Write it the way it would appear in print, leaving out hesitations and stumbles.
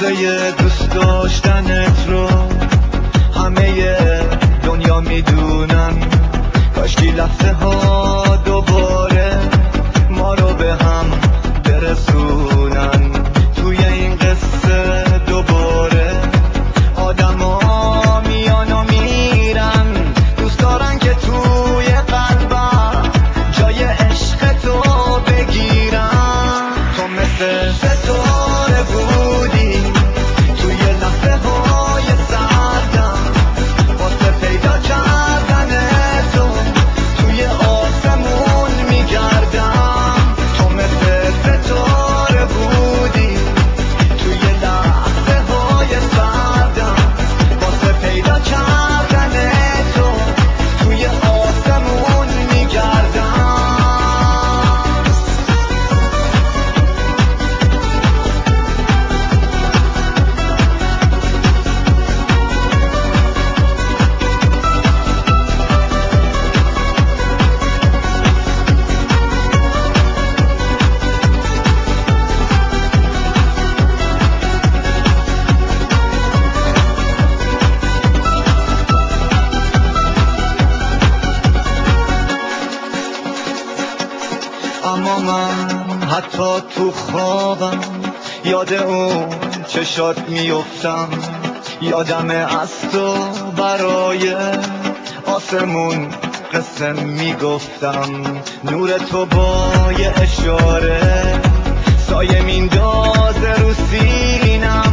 قصه دوست داشتنت رو همه دنیا میدونن، کاشکی لحظه ها دوباره ما رو به هم برسونن. توی این قصه دوباره آدما میان و میرن، دوست دارن که توی قلبم جای عشق تو بگیرن. تو مثل ستاره بودی توی لحظه های سردم، واسه پیدا کردن تو توی آسمون میگردم. تو مثل ستاره بودی توی لحظه های سردم، واسه پیدا کردن تو توی آسمون میگردم. اما من حتی تو خوابم یاد اون چشات میفتم، یادم از تو برای آسمون قصه میگفتم. نور تو با یه اشاره سایه میندازه رو سینم،